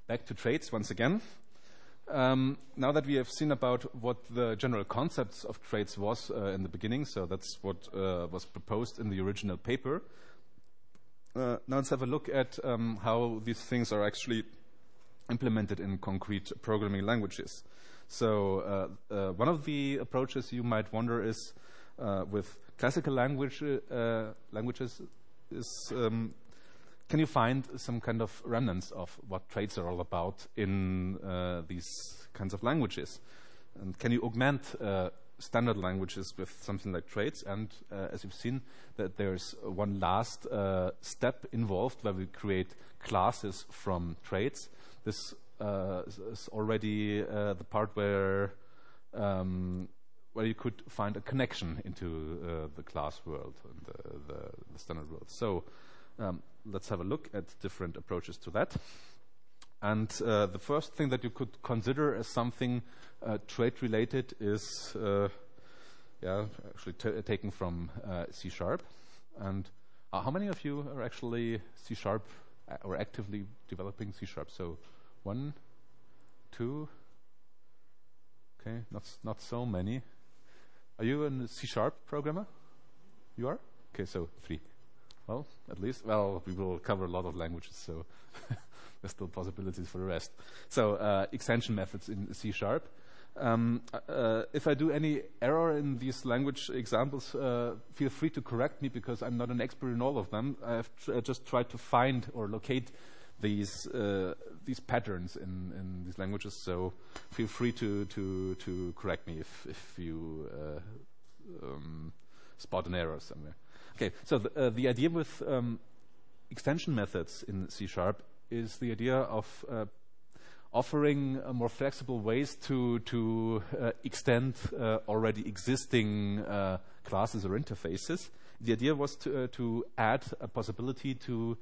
back to traits once again. Now that we have seen about what the general concepts of traits was in the beginning, so that's what was proposed in the original paper. Now let's have a look at how these things are actually implemented in concrete programming languages. So one of the approaches you might wonder is with classical languages is can you find some kind of remnants of what traits are all about in these kinds of languages? And can you augment standard languages with something like traits? And as you've seen, that there's one last step involved where we create classes from traits. This is already the part where you could find a connection into the class world and the standard world. So let's have a look at different approaches to that. And the first thing that you could consider as something trait-related is actually taken from C#. And how many of you are actually C# or actively developing C#? So 1, 2, okay, not so many. Are you a C# programmer? You are? Okay, so 3. Well, at least, we will cover a lot of languages, so there's still possibilities for the rest. So, extension methods in C#. If I do any error in these language examples, feel free to correct me because I'm not an expert in all of them. I have just tried to find or locate these patterns in these languages, so feel free to correct me if you spot an error somewhere. Okay, so the idea with extension methods in C# is the idea of offering more flexible ways to extend already existing classes or interfaces. The idea was to add a possibility to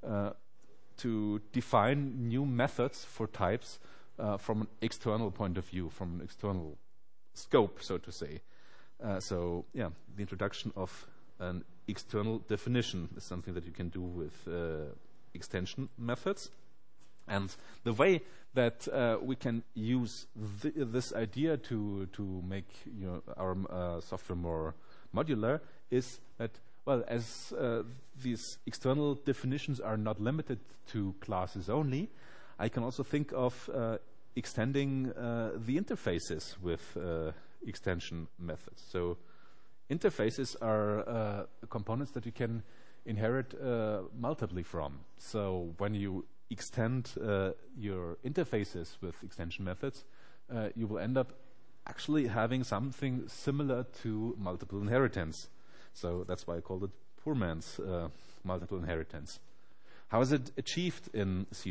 define new methods for types from an external point of view, from an external scope, so to say. The introduction of an external definition is something that you can do with extension methods. And the way that we can use this idea to make our software more modular is that, as these external definitions are not limited to classes only, I can also think of extending the interfaces with extension methods. So interfaces are components that you can inherit multiply from. So when you extend your interfaces with extension methods, you will end up actually having something similar to multiple inheritance. So that's why I called it poor man's multiple inheritance. How is it achieved in C#?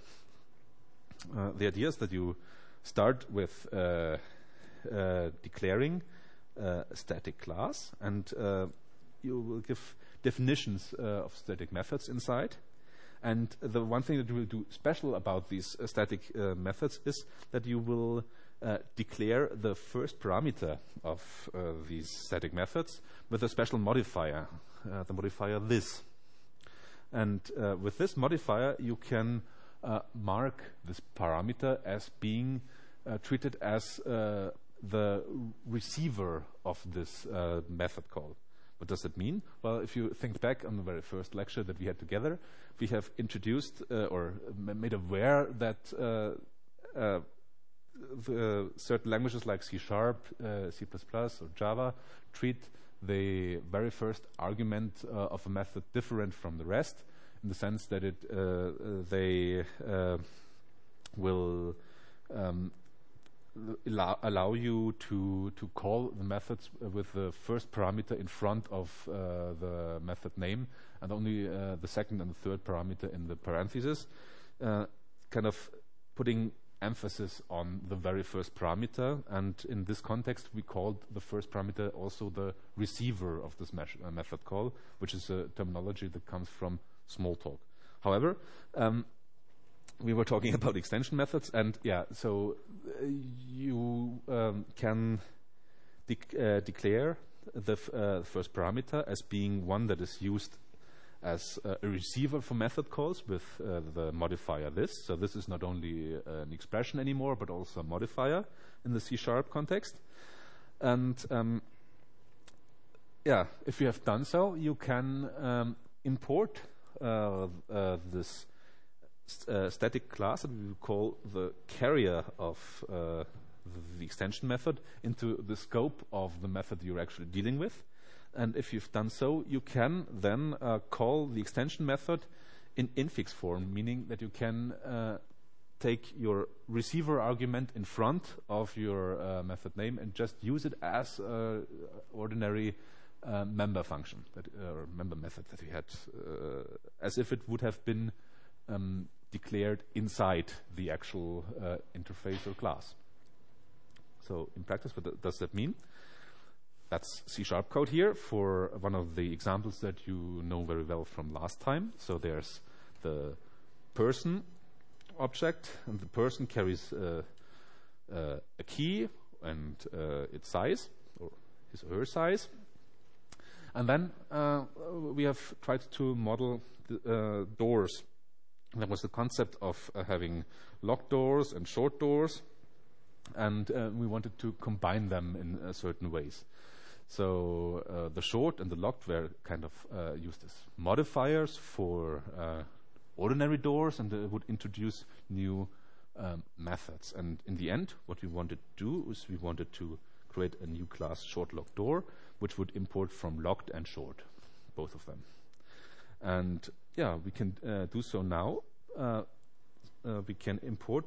The idea is that you start with declaring a static class, and you will give definitions of static methods inside. And the one thing that you will do special about these static methods is that you will declare the first parameter of these static methods with a special modifier, the modifier this. And with this modifier, you can mark this parameter as being treated as the receiver of this method call. What does it mean? Well, if you think back on the very first lecture that we had together, we have introduced or made aware that certain languages like C#, C++, or Java treat the very first argument of a method different from the rest, in the sense that they will allow you to call the methods with the first parameter in front of the method name, and only the second and the third parameter in the parentheses, kind of putting emphasis on the very first parameter. And in this context, we called the first parameter also the receiver of this method call, which is a terminology that comes from Smalltalk. However, we were talking about extension methods, and so you can declare the first parameter as being one that is used as a receiver for method calls with the modifier this. So this is not only an expression anymore, but also a modifier in the C# context. And yeah, if you have done so, you can import this static class that we will call the carrier of the extension method into the scope of the method you're actually dealing with. And if you've done so, you can then call the extension method in infix form, meaning that you can take your receiver argument in front of your method name and just use it as an ordinary member function or member method that we had, as if it would have been declared inside the actual interface or class. So in practice, what does that mean? That's C# code here for one of the examples that you know very well from last time. So there's the person object, and the person carries a key and its size, or his or her size. And then we have tried to model the doors. That was the concept of having locked doors and short doors, and we wanted to combine them in certain ways. So the short and the locked were kind of used as modifiers for ordinary doors, and they would introduce new methods. And in the end, what we wanted to do is we wanted to create a new class short locked door, which would import from locked and short, both of them. And yeah, we can do so now. We can import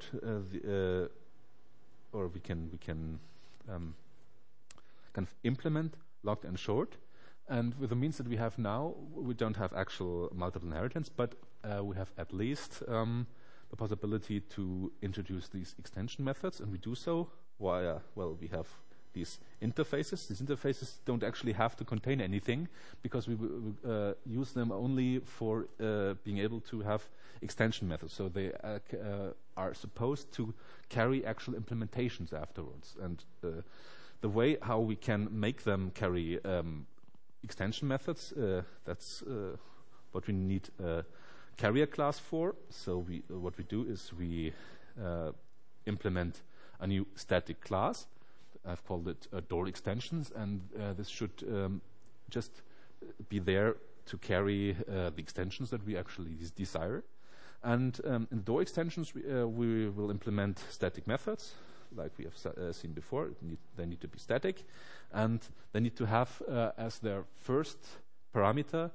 or we can kind of implement locked and short. And with the means that we have now, we don't have actual multiple inheritance, but we have at least the possibility to introduce these extension methods, and we do so via, well, we have these interfaces. These interfaces don't actually have to contain anything, because we use them only for being able to have extension methods. So they are supposed to carry actual implementations afterwards. And the way how we can make them carry extension methods, that's what we need a carrier class for. So what we do is we implement a new static class. I've called it door extensions, and this should just be there to carry the extensions that we actually desire. And in door extensions, we will implement static methods, like we have seen before. They need to be static, and they need to have as their first parameter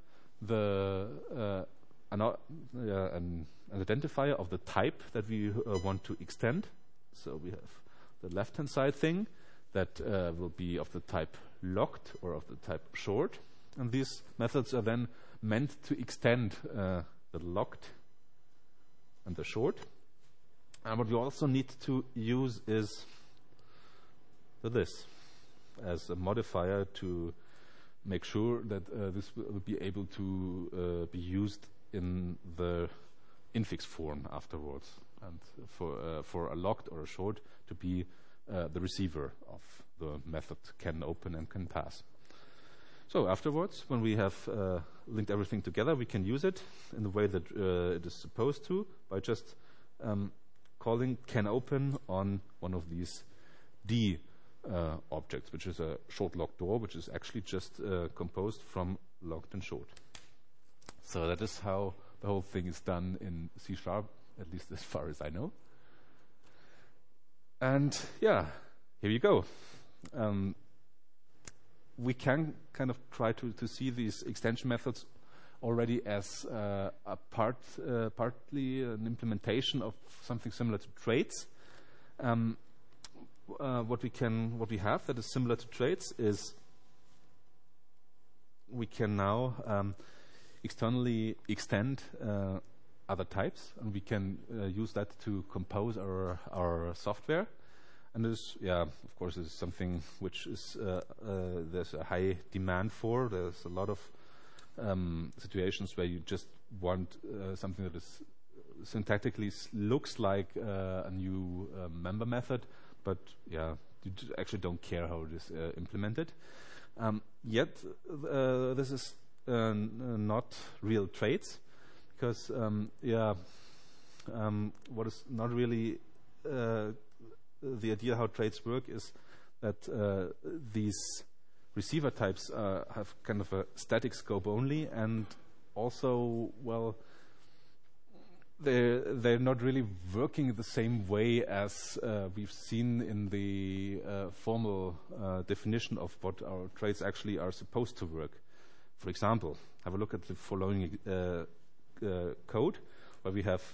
an identifier of the type that we want to extend. So we have the left-hand side thing that will be of the type locked or of the type short. And these methods are then meant to extend the locked and the short. And what we also need to use is this as a modifier to make sure that this will be able to be used in the infix form afterwards, and for a locked or a short to be the receiver of the method can open and can pass. So afterwards, when we have linked everything together, we can use it in the way that it is supposed to, by just calling can open on one of these D objects, which is a short locked door, which is actually just composed from locked and short. So that is how the whole thing is done in C#, at least as far as I know. And yeah, here you go. We can kind of try to see these extension methods already as partly an implementation of something similar to traits. What we have that is similar to traits is we can now externally extend other types, and we can use that to compose our software. And this, yeah, of course, is something which is there's a high demand for. There's a lot of situations where you just want something that is syntactically looks like a new member method, but yeah, you actually don't care how it is implemented. Yet this is not real traits, because what is not really the idea how traits work is that these receiver types have kind of a static scope only, and also, well, they're not really working the same way as we've seen in the formal definition of what our traits actually are supposed to work. For example, have a look at the following code, where we have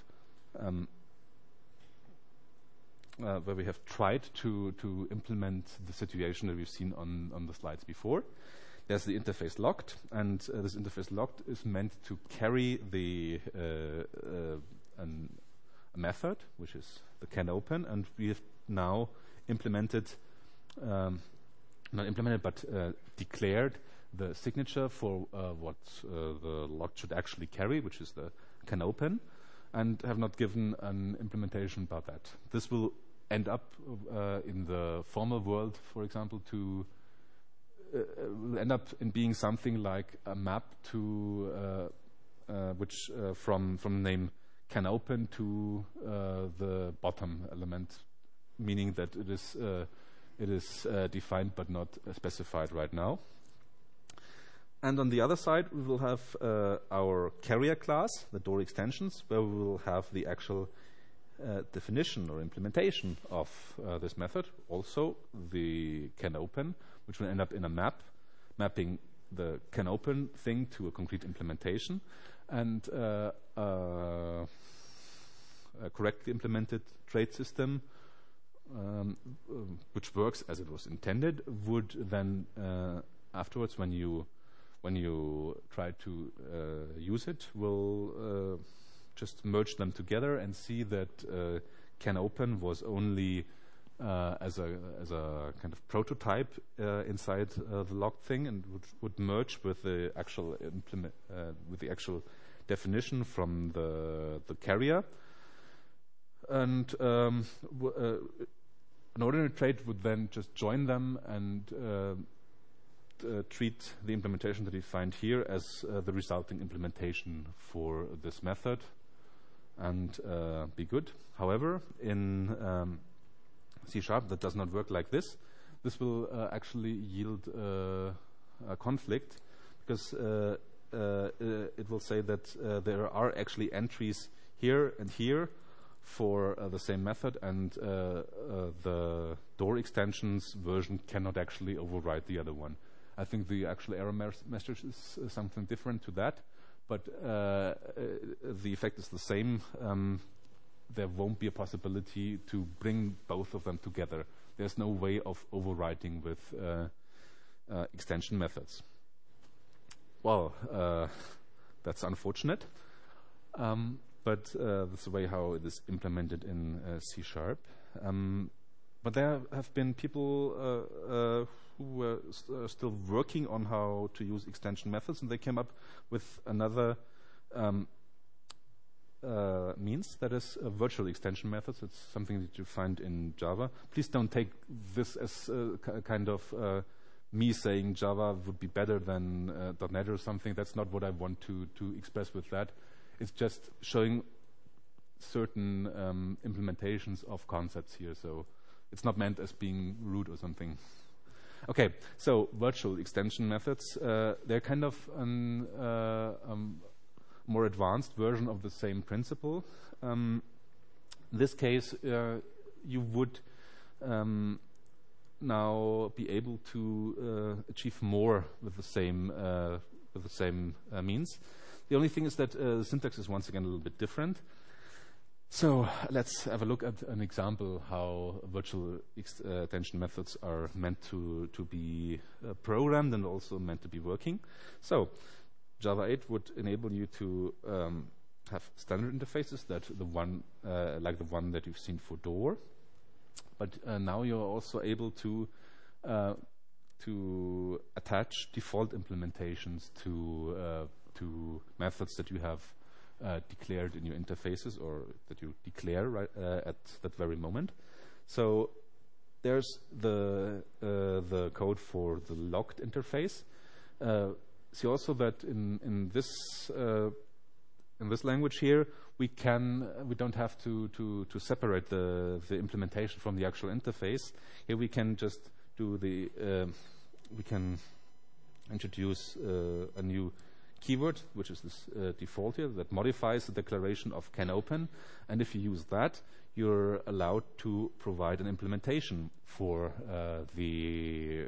tried to implement the situation that we've seen on the slides before. There's the interface locked, and this interface locked is meant to carry a method, which is the CanOpen, and we have now implemented, not implemented, but declared the signature for what the locked should actually carry, which is the CanOpen, and have not given an implementation about that. This will end up in the formal world, for example, will end up in being something like a map to which from name CanOpen to the bottom element, meaning that it is defined but not specified right now. And on the other side, we will have our carrier class, the door extensions, where we will have the actual definition or implementation of this method. Also, the CanOpen, which will end up in a map, mapping the CanOpen thing to a concrete implementation, and a correctly implemented trait system, which works as it was intended, would then afterwards, when you try to use it, will just merge them together and see that CanOpen was only as a kind of prototype inside the locked thing, and would merge with the actual definition from the carrier. And an ordinary trait would then just join them and treat the implementation that we find here as the resulting implementation for this method, and be good. However, in C# that does not work like this. This will actually yield a conflict, because it will say that there are actually entries here and here for the same method, and the door extensions version cannot actually override the other one. I think the actual error message is something different to that, but the effect is the same. There won't be a possibility to bring both of them together. There's no way of overwriting with extension methods. Well, that's unfortunate, but that's the way how it is implemented in C#. But there have been people who were still working on how to use extension methods, and they came up with another means, that is virtual extension methods. It's something that you find in Java. Please don't take this as a kind of me saying Java would be better than .NET or something. That's not what I want to express with that. It's just showing certain implementations of concepts here. So it's not meant as being rude or something. Okay, so virtual extension methods, they're kind of more advanced version of the same principle. In this case, you would now be able to achieve more with the same means. The only thing is that the syntax is once again a little bit different. So let's have a look at an example how virtual extension methods are meant to be programmed and also meant to be working. So Java 8 would enable you to have standard interfaces, that the one like the one that you've seen for door. But now you're also able to attach default implementations to methods that you have declared in your interfaces, or that you declare right at that very moment. So there's the code for the locked interface. see also that in this language here, we don't have to separate the implementation from the actual interface. Here we can just do we can introduce a new keyword, which is this default here, that modifies the declaration of CanOpen. And if you use that, you're allowed to provide an implementation for the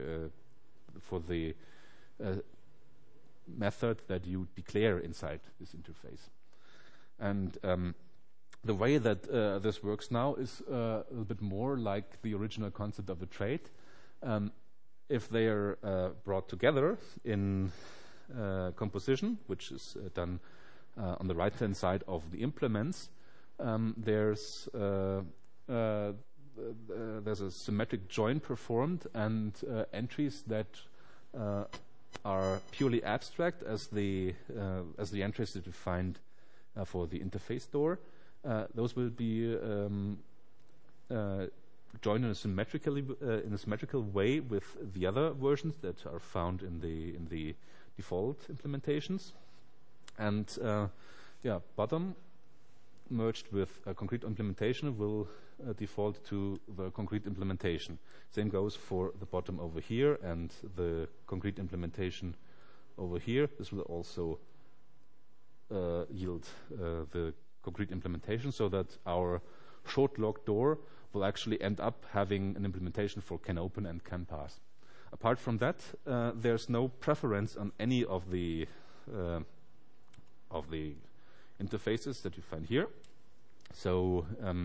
method that you declare inside this interface. And the way that this works now is a little bit more like the original concept of a trait. If they are brought together in composition, which is done on the right-hand side of the implements, there's a symmetric join performed, and entries that are purely abstract as the entries that you find for the interface door. Those will be joined in a symmetrical way with the other versions that are found in the default implementations. And bottom merged with a concrete implementation will default to the concrete implementation. Same goes for the bottom over here and the concrete implementation over here. This will also yield the concrete implementation, so that our short locked door will actually end up having an implementation for CanOpen and CanPass. Apart from that, there's no preference on any of the interfaces that you find here. So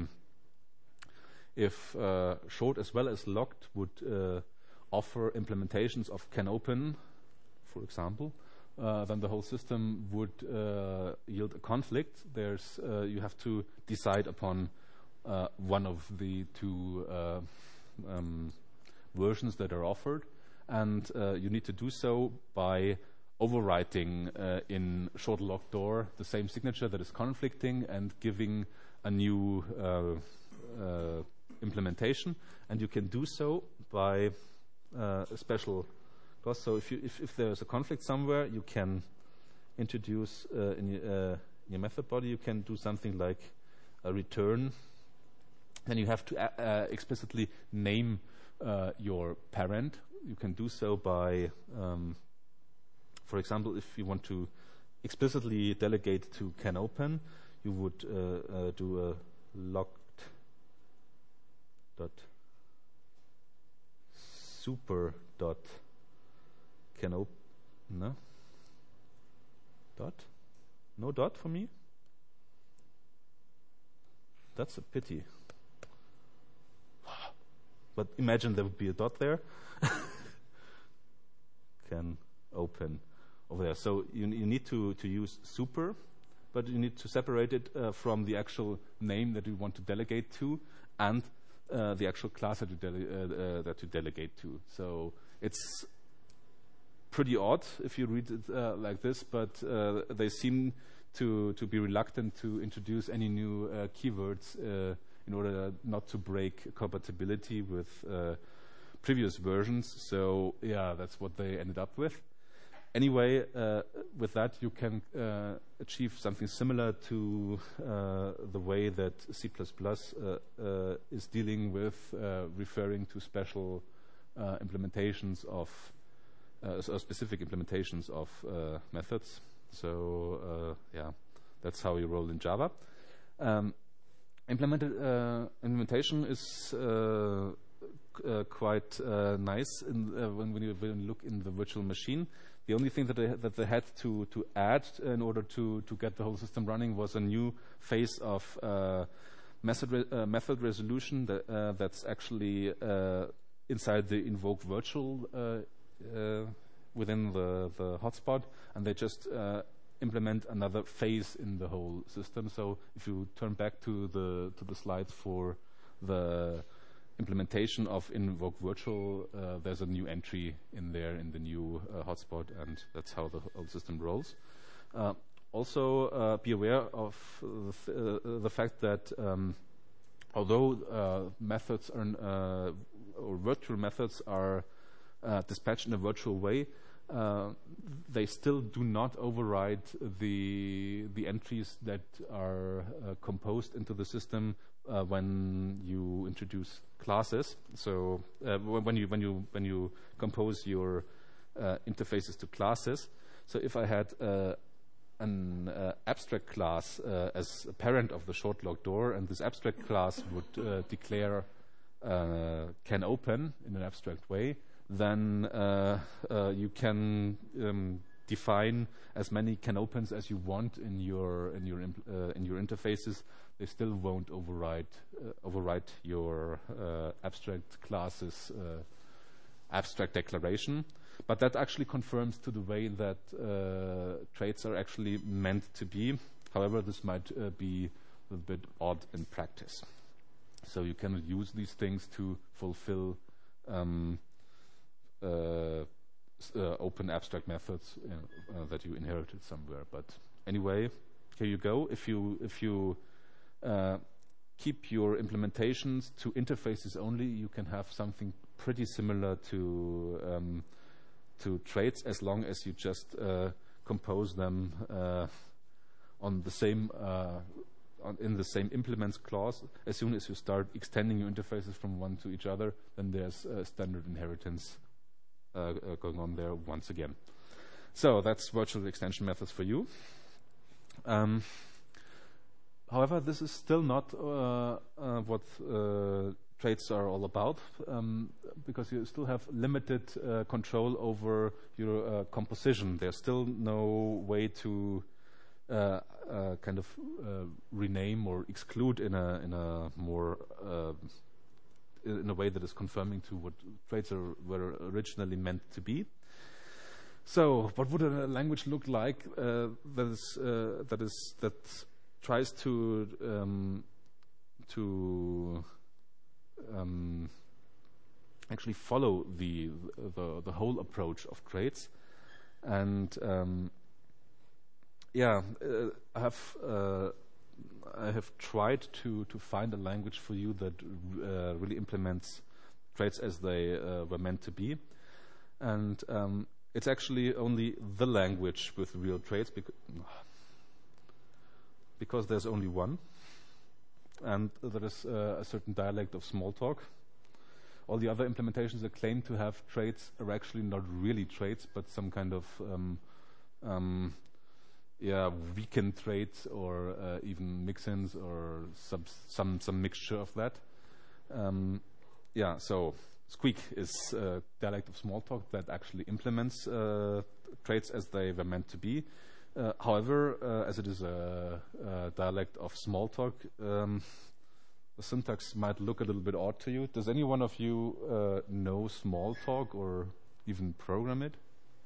if short as well as locked would offer implementations of CanOpen, for example, then the whole system would yield a conflict. You have to decide upon one of the two versions that are offered, and you need to do so by overwriting in short locked door the same signature that is conflicting and giving a new implementation. And you can do so by a special clause. So if there's a conflict somewhere, you can introduce in your method body, you can do something like a return. Then you have to explicitly name your parent. You can do so by, for example, if you want to explicitly delegate to CanOpen, you would do a locked dot super dot CanOpen. No dot for me. That's a pity. But imagine there would be a dot there. CanOpen over there. So you need to use super, but you need to separate it from the actual name that you want to delegate to, and the actual class that you delegate to. So it's pretty odd if you read it like this, but they seem to be reluctant to introduce any new keywords in order not to break compatibility with previous versions. So yeah, that's what they ended up with. Anyway, with that you can achieve something similar to the way that C++ is dealing with referring to special implementations of specific implementations of methods. So yeah, that's how you roll in Java. Implementation is quite nice when you look in the virtual machine. The only thing that they had to add in order to get the whole system running was a new phase of method resolution that's actually inside the invoke virtual within the hotspot, and they just implement another phase in the whole system. So if you turn back to the slides for the implementation of invoke virtual, there's a new entry in there in the new hotspot, and that's how the whole system rolls. Also, be aware of the fact that although methods or virtual methods are dispatched in a virtual way, they still do not override the entries that are composed into the system when you introduce classes. So when you compose your interfaces to classes. So if I had an abstract class as a parent of the short log door, and this abstract class would declare can open in an abstract way, then you can define as many can opens as you want in your interfaces. They still won't override your abstract classes abstract declaration. But that actually confirms to the way that traits are actually meant to be. However, this might be a little bit odd in practice. So you cannot use these things to fulfill open abstract methods that you inherited somewhere. But anyway, here you go. If you keep your implementations to interfaces only, you can have something pretty similar to traits, as long as you just compose them on the same in the same implements clause. As soon as you start extending your interfaces from one to each other, then there's standard inheritance going on there once again. So that's virtual extension methods for you. However, this is still not what traits are all about, because you still have limited control over your composition. There's still no way to kind of rename or exclude in a more in a way that is confirming to what traits were originally meant to be. So, what would a language look like that tries to actually follow the whole approach of traits? And I have tried to find a language for you that really implements traits as they were meant to be, and it's actually only the language with real traits, because there's only one, and there is a certain dialect of Smalltalk. All the other implementations that claim to have traits are actually not really traits, but some kind of weakened traits, or even mix-ins, or some mixture of that. So Squeak is a dialect of Smalltalk that actually implements traits as they were meant to be. However, as it is a dialect of Smalltalk, the syntax might look a little bit odd to you. Does any one of you know Smalltalk or even program it?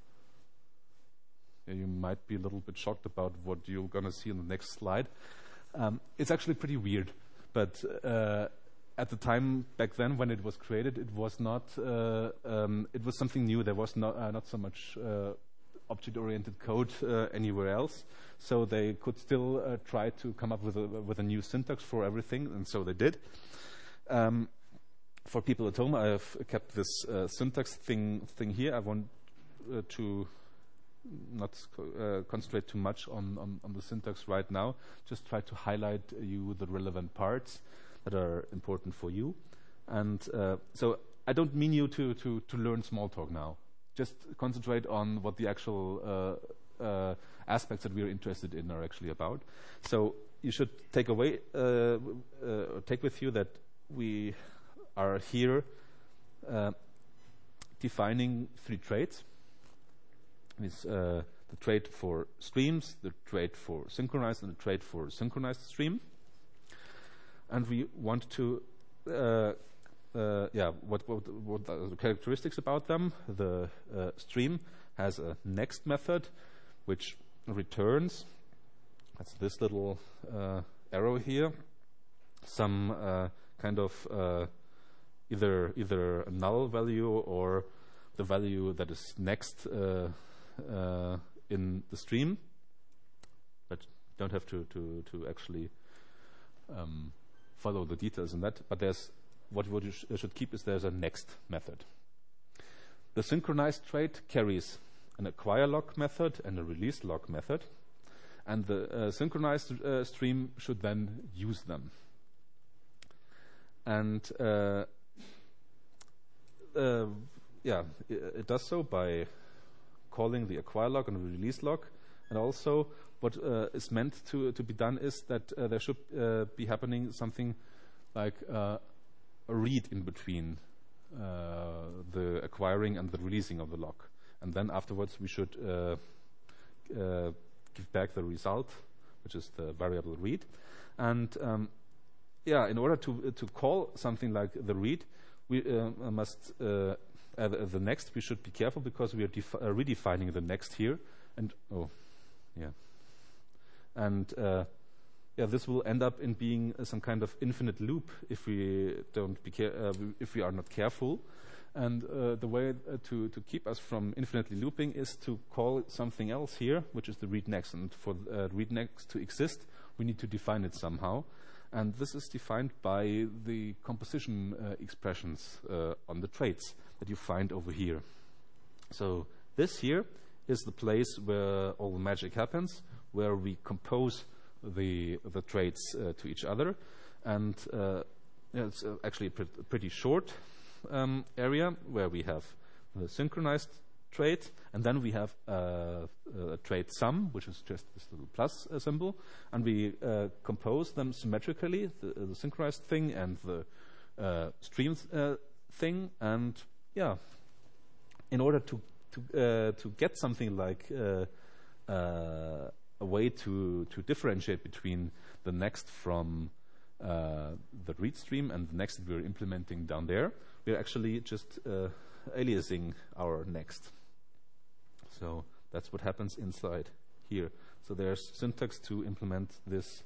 You might be a little bit shocked about what you're going to see in the next slide. It's actually pretty weird, but at the time back then when it was created, it was not. It was something new. There was not so much object-oriented code anywhere else, so they could still try to come up with a new syntax for everything, and so they did. For people at home, I have kept this syntax thing here. I want to not concentrate too much on the syntax right now. Just try to highlight you the relevant parts that are important for you. And so I don't mean you to learn Smalltalk now. Just concentrate on what the actual aspects that we are interested in are actually about. So you should take with you that we are here defining 3 traits. Is the trait for streams, the trait for synchronized, and the trait for synchronized stream. And we want to, what are the characteristics about them? The stream has a next method, which returns, that's this little arrow here, some kind of either a null value or the value that is next in the stream, but don't have to actually follow the details in that. But there's what you should keep is there's a next method. The synchronized trait carries an acquire lock method and a release lock method, and the synchronized stream should then use them. And it does so by calling the acquire lock and the release lock. And also what is meant to be done is that there should be happening something like a read in between the acquiring and the releasing of the lock. And then afterwards we should give back the result, which is the variable read. And in order to call something like the read, we must the next. We should be careful because we are redefining the next here, and this will end up in being some kind of infinite loop if we if we are not careful. And the way to keep us from infinitely looping is to call something else here, which is the read next. And for read next to exist, we need to define it somehow. And this is defined by the composition expressions on the traits that you find over here. So this here is the place where all the magic happens, where we compose the traits to each other. And it's actually a pretty short area where we have the synchronized trait, and then we have a trait sum, which is just this little plus symbol, and we compose them symmetrically, the synchronized thing and the stream thing. And in order to get something like a way to differentiate between the next from the read stream and the next that we're implementing down there, we're actually just aliasing our next. So that's what happens inside here. So there's syntax to implement this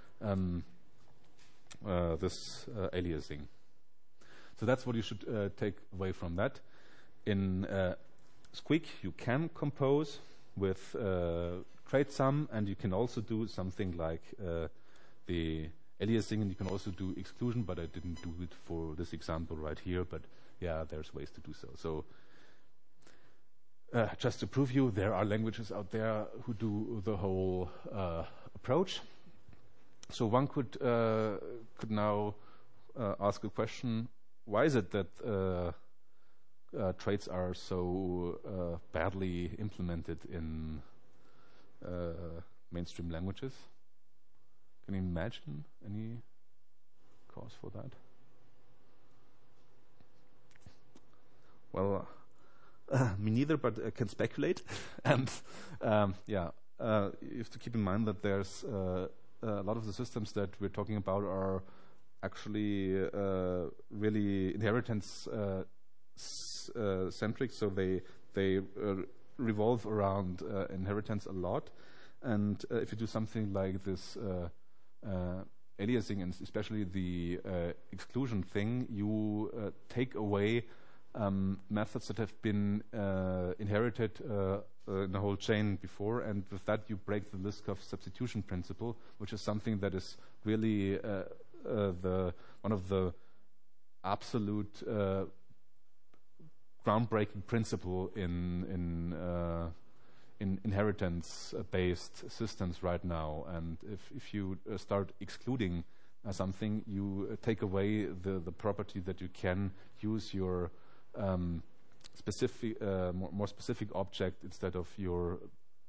aliasing. So that's what you should take away from that. In Squeak, you can compose with trait sum, and you can also do something like the aliasing, and you can also do exclusion, but I didn't do it for this example right here. But yeah, there's ways to do so. So just to prove you, there are languages out there who do the whole approach. So one could now ask a question: why is it that traits are so badly implemented in mainstream languages? Can you imagine any cause for that? Well, me neither, but I can speculate. And you have to keep in mind that there's a lot of the systems that we're talking about are actually really inheritance centric, so they revolve around inheritance a lot. And if you do something like this aliasing, and especially the exclusion thing, you take away methods that have been inherited in the whole chain before, and with that you break the Liskov substitution principle, which is something that is really one of the absolute groundbreaking principle in inheritance-based systems right now. And if you start excluding something, you take away the property that you can use your specific, more specific object instead of your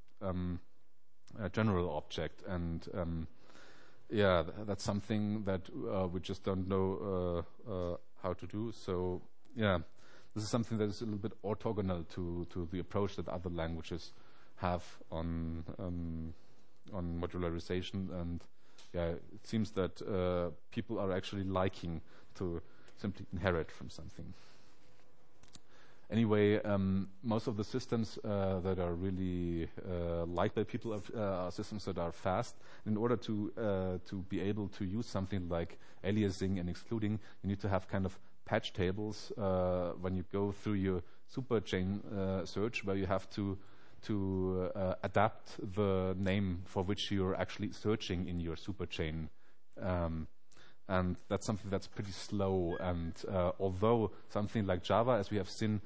general object. And that's something that we just don't know how to do. So this is something that is a little bit orthogonal to the approach that other languages have on modularization. And it seems that people are actually liking to simply inherit from something. Anyway, most of the systems that are really liked by people are systems that are fast. In order to be able to use something like aliasing and excluding, you need to have kind of patch tables when you go through your superchain search, where you have to adapt the name for which you're actually searching in your superchain. And that's something that's pretty slow. And although something like Java, as we have seen,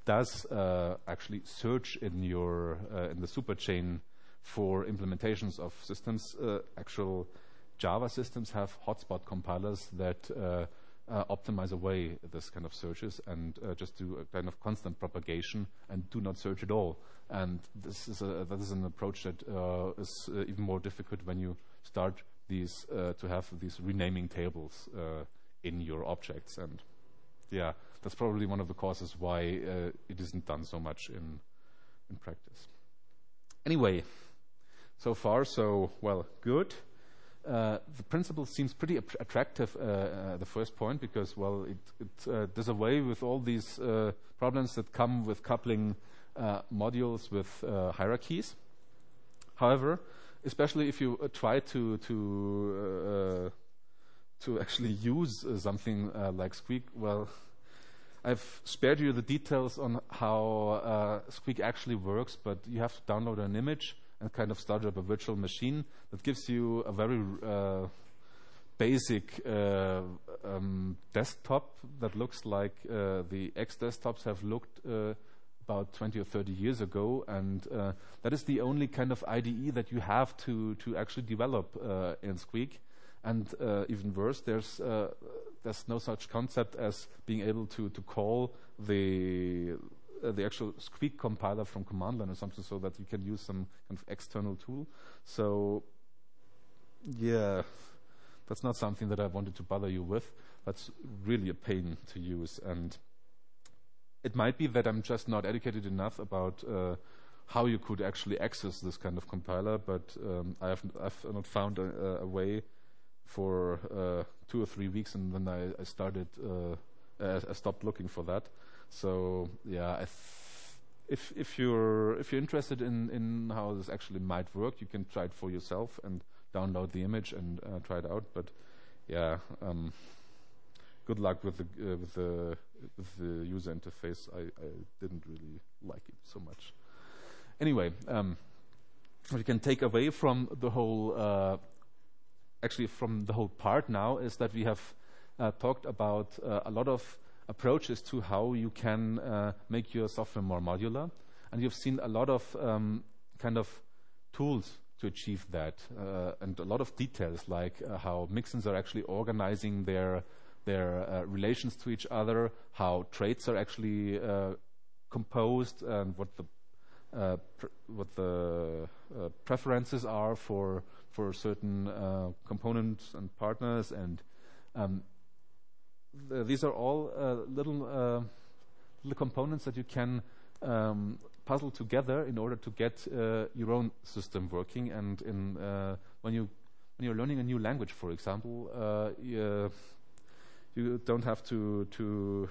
does actually search in your in the superchain for implementations of systems. Actual Java systems have hotspot compilers that optimize away this kind of searches and just do a kind of constant propagation and do not search at all. And that is an approach that is even more difficult when you start these to have these renaming tables in your objects. And yeah, that's probably one of the causes why it isn't done so much in practice. Anyway, so far so well, good. The principle seems pretty attractive, the first point, because, well, it does away with all these problems that come with coupling modules with hierarchies. However, especially if you try to actually use something like Squeak, well, I've spared you the details on how Squeak actually works, but you have to download an image and kind of start up a virtual machine that gives you a very basic desktop that looks like the X desktops have looked about 20 or 30 years ago, and that is the only kind of IDE that you have to actually develop in Squeak. And even worse, there's no such concept as being able to call the actual Squeak compiler from command line or something, so that you can use some kind of external tool. So yeah, that's not something that I wanted to bother you with. That's really a pain to use, and it might be that I'm just not educated enough about how you could actually access this kind of compiler, but I've not found a way for 2 or 3 weeks, and then I stopped looking for that. So yeah, if you're interested in how this actually might work, you can try it for yourself and download the image and try it out. But yeah, good luck with the user interface. I didn't really like it so much. Anyway, what you can take away from the whole part now is that we have talked about a lot of approaches to how you can make your software more modular, and you've seen a lot of kind of tools to achieve that, and a lot of details like how mixins are actually organizing their relations to each other, how traits are actually composed, and what the preferences are for certain components and partners, and these are all little components that you can puzzle together in order to get your own system working. And when you're learning a new language, for example, you don't have to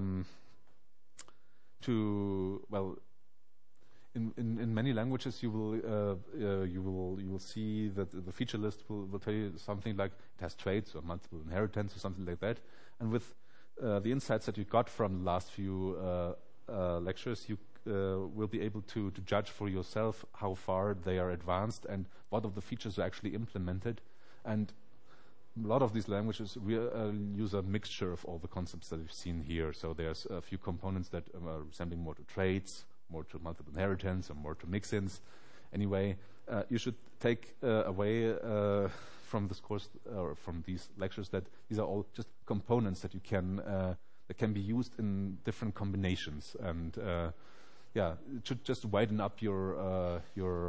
well. In many languages, you will see that the feature list will tell you something like it has traits or multiple inheritance or something like that. And with the insights that you got from the last few lectures, you will be able to judge for yourself how far they are advanced and what of the features are actually implemented. And a lot of these languages use a mixture of all the concepts that we've seen here. So there's a few components that are resembling more to traits, more to multiple inheritance, or more to mix-ins. Anyway, you should take away from this course or from these lectures that these are all just components that you can that can be used in different combinations, and yeah, it should just widen up your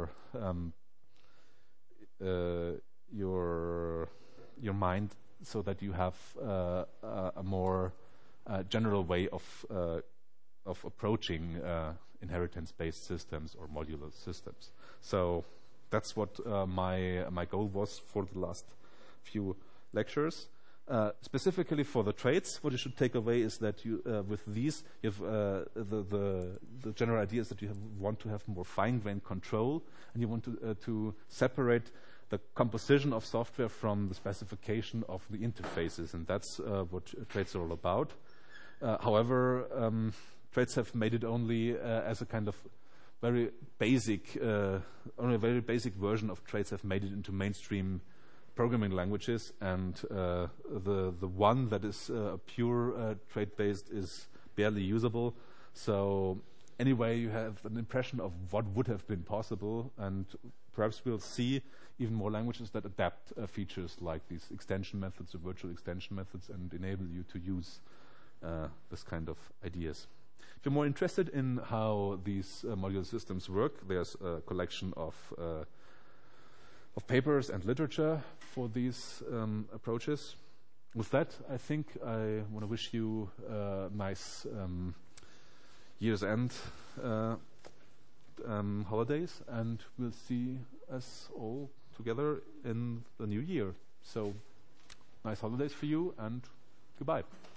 mind, so that you have a more general way of approaching inheritance-based systems or modular systems. So that's what my goal was for the last few lectures. Specifically for the traits, what you should take away is that you, with these, you have the general idea is that you want to have more fine-grained control, and you want to separate the composition of software from the specification of the interfaces, and that's what traits are all about. However, traits have made it only as a kind of very basic, only a very basic version of traits have made it into mainstream programming languages, and the one that is pure trait-based is barely usable. So anyway, you have an impression of what would have been possible, and perhaps we'll see even more languages that adapt features like these extension methods or virtual extension methods and enable you to use this kind of ideas. If you're more interested in how these modular systems work, there's a collection of papers and literature for these approaches. With that, I think I want to wish you a nice year's end holidays, and we'll see us all together in the new year. So, nice holidays for you, and goodbye.